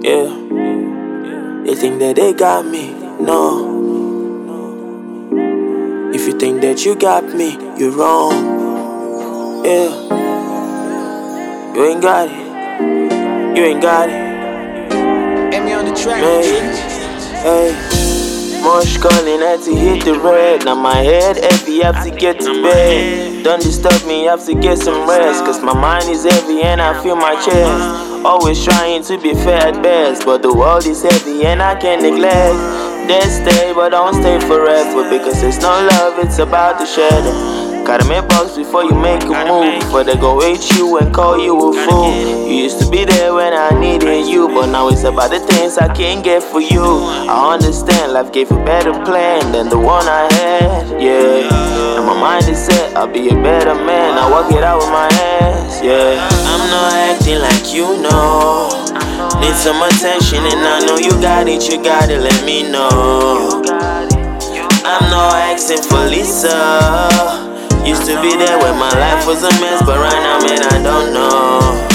Yeah, they think that they got me. No, if you think that you got me, you're wrong. Yeah, you ain't got it. You ain't got it. Get me on the track, Hey, Mosh calling, had to hit the red. Now my head heavy, have to get to bed. Don't disturb me, have to get some rest. Cause my mind is heavy and I feel my chest. Always trying to be fair at best, but the world is heavy and I can't neglect. They stay, but don't stay forever. Because it's no love, it's about to share them. Gotta make bucks before you make a move. Before they go hate you and call you a fool. You used to be there when I needed you, but now it's about the things I can't get for you. I understand life gave a better plan than the one I had, yeah. And my mind is set, I'll be a better man. I work it out with my hands, yeah. I'm not acting like you know. Need some attention and I know you got it, let me know. I'm not asking for Lisa. Used to be there when my life was a mess, but right now, man, I don't know.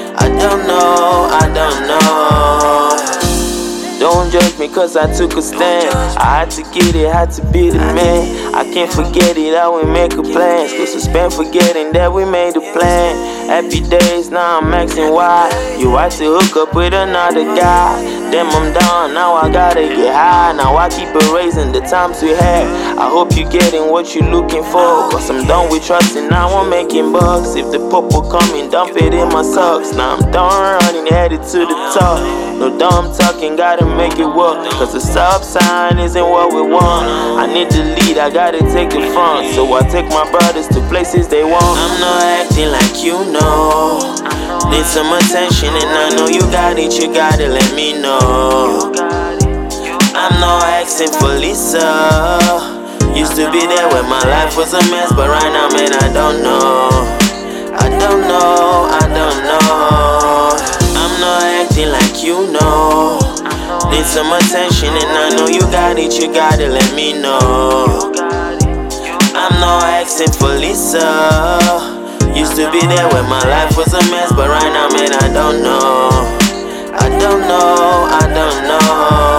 Don't judge me cause I took a stand. I had to get it, had to be the man. I can't forget it, I will make a plan. Still suspend forgetting that we made a plan. Happy days, now I'm asking why you had to hook up with another guy. Then I'm done, now I gotta get high. Now I keep erasing the times we had. I hope you're getting what you're looking for. Cause I'm done with trusting, now I'm making bucks. If the purple coming, dump it in my socks. Now I'm done running, headed to the top. No dumb talking, gotta make it work. Cause the stop sign isn't what we want. I need the lead, I gotta take the front. So I take my brothers to places they want. I'm not acting like you know. Need some attention and I know you got it, let me know. I'm not asking for Lisa. Used to be there when my life was a mess, but right now, man, I don't know. I'm not acting like you know. Need some attention and I know you got it, let me know. I'm not asking for Lisa. Used to be there when my life was a mess, but right now, man, I don't know.